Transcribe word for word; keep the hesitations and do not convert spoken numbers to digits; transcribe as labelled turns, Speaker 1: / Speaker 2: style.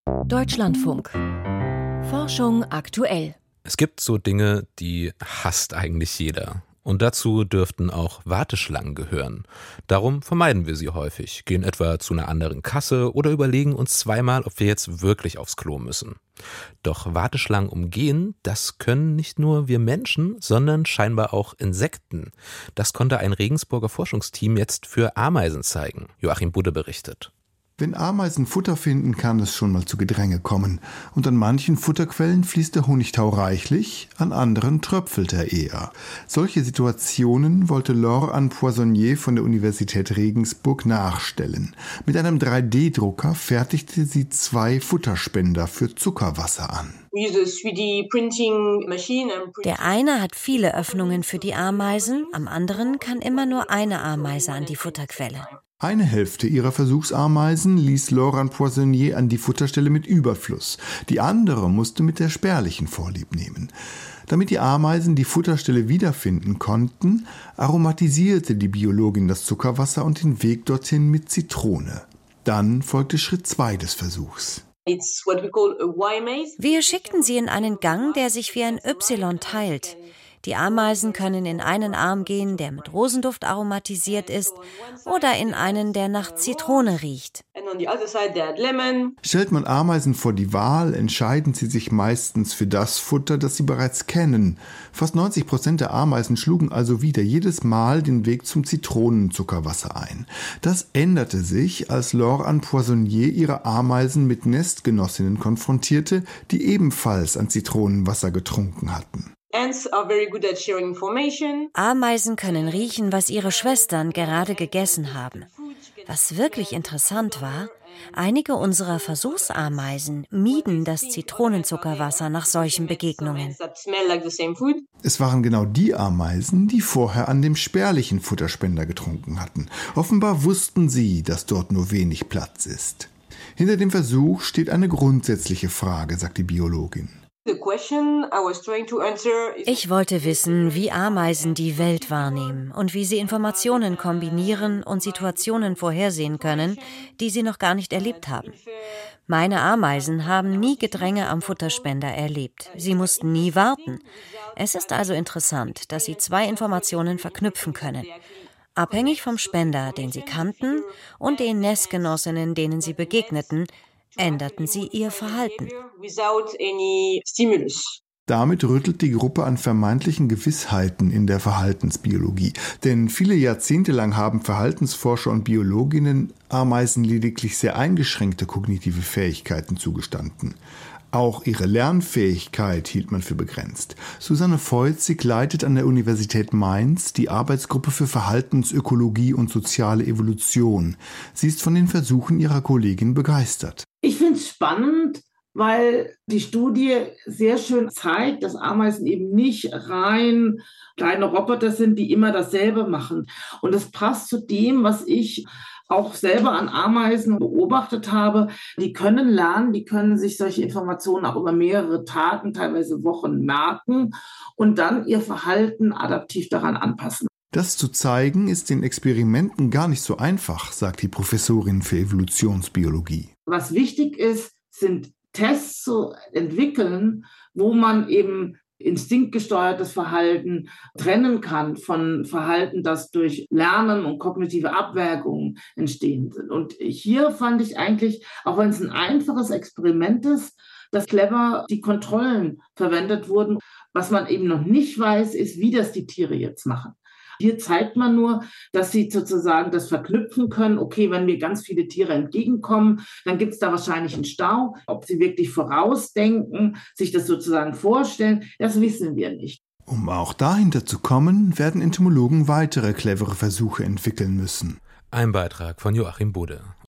Speaker 1: Deutschlandfunk. Forschung aktuell.
Speaker 2: Es gibt so Dinge, die hasst eigentlich jeder. Und dazu dürften auch Warteschlangen gehören. Darum vermeiden wir sie häufig, gehen etwa zu einer anderen Kasse oder überlegen uns zweimal, ob wir jetzt wirklich aufs Klo müssen. Doch Warteschlangen umgehen, das können nicht nur wir Menschen, sondern scheinbar auch Insekten. Das konnte ein Regensburger Forschungsteam jetzt für Ameisen zeigen. Joachim Budde berichtet.
Speaker 3: Wenn Ameisen Futter finden, kann es schon mal zu Gedränge kommen. Und an manchen Futterquellen fließt der Honigtau reichlich, an anderen tröpfelt er eher. Solche Situationen wollte Laure Anne Poissonnier von der Universität Regensburg nachstellen. Mit einem drei D Drucker fertigte sie zwei Futterspender für Zuckerwasser an.
Speaker 1: Der eine hat viele Öffnungen für die Ameisen, am anderen kann immer nur eine Ameise an die Futterquelle.
Speaker 3: Eine Hälfte ihrer Versuchsameisen ließ Laure Anne Poissonnier an die Futterstelle mit Überfluss. Die andere musste mit der spärlichen Vorlieb nehmen. Damit die Ameisen die Futterstelle wiederfinden konnten, aromatisierte die Biologin das Zuckerwasser und den Weg dorthin mit Zitrone. Dann folgte Schritt zwei des Versuchs.
Speaker 1: Wir schickten sie in einen Gang, der sich wie ein Y teilt. Die Ameisen können in einen Arm gehen, der mit Rosenduft aromatisiert ist, oder in einen, der nach Zitrone riecht.
Speaker 3: Stellt man Ameisen vor die Wahl, entscheiden sie sich meistens für das Futter, das sie bereits kennen. Fast neunzig Prozent der Ameisen schlugen also wieder jedes Mal den Weg zum Zitronenzuckerwasser ein. Das änderte sich, als Laure Anne Poissonnier ihre Ameisen mit Nestgenossinnen konfrontierte, die ebenfalls an Zitronenwasser getrunken hatten.
Speaker 1: Ameisen können riechen, was ihre Schwestern gerade gegessen haben. Was wirklich interessant war, einige unserer Versuchsameisen mieden das Zitronenzuckerwasser nach solchen Begegnungen.
Speaker 3: Es waren genau die Ameisen, die vorher an dem spärlichen Futterspender getrunken hatten. Offenbar wussten sie, dass dort nur wenig Platz ist. Hinter dem Versuch steht eine grundsätzliche Frage, sagt die Biologin.
Speaker 1: Ich wollte wissen, wie Ameisen die Welt wahrnehmen und wie sie Informationen kombinieren und Situationen vorhersehen können, die sie noch gar nicht erlebt haben. Meine Ameisen haben nie Gedränge am Futterspender erlebt. Sie mussten nie warten. Es ist also interessant, dass sie zwei Informationen verknüpfen können. Abhängig vom Spender, den sie kannten, und den Nestgenossinnen, denen sie begegneten, änderten sie ihr Verhalten.
Speaker 3: Damit rüttelt die Gruppe an vermeintlichen Gewissheiten in der Verhaltensbiologie. Denn viele Jahrzehnte lang haben Verhaltensforscher und Biologinnen Ameisen lediglich sehr eingeschränkte kognitive Fähigkeiten zugestanden. Auch ihre Lernfähigkeit hielt man für begrenzt. Susanne Feuzig leitet an der Universität Mainz die Arbeitsgruppe für Verhaltensökologie und soziale Evolution. Sie ist von den Versuchen ihrer Kollegin begeistert.
Speaker 4: Ich finde es spannend, weil die Studie sehr schön zeigt, dass Ameisen eben nicht rein kleine Roboter sind, die immer dasselbe machen. Und das passt zu dem, was ich auch selber an Ameisen beobachtet habe. Die können lernen, die können sich solche Informationen auch über mehrere Tage, teilweise Wochen merken und dann ihr Verhalten adaptiv daran anpassen.
Speaker 3: Das zu zeigen, ist in Experimenten gar nicht so einfach, sagt die Professorin für Evolutionsbiologie.
Speaker 4: Was wichtig ist, sind Tests zu entwickeln, wo man eben instinktgesteuertes Verhalten trennen kann von Verhalten, das durch Lernen und kognitive Abwägungen entstehen sind. Und hier fand ich eigentlich, auch wenn es ein einfaches Experiment ist, dass clever die Kontrollen verwendet wurden. Was man eben noch nicht weiß, ist, wie das die Tiere jetzt machen. Hier zeigt man nur, dass sie sozusagen das verknüpfen können. Okay, wenn mir ganz viele Tiere entgegenkommen, dann gibt es da wahrscheinlich einen Stau. Ob sie wirklich vorausdenken, sich das sozusagen vorstellen, das wissen wir nicht.
Speaker 3: Um auch dahinter zu kommen, werden Entomologen weitere clevere Versuche entwickeln müssen.
Speaker 2: Ein Beitrag von Joachim Budde.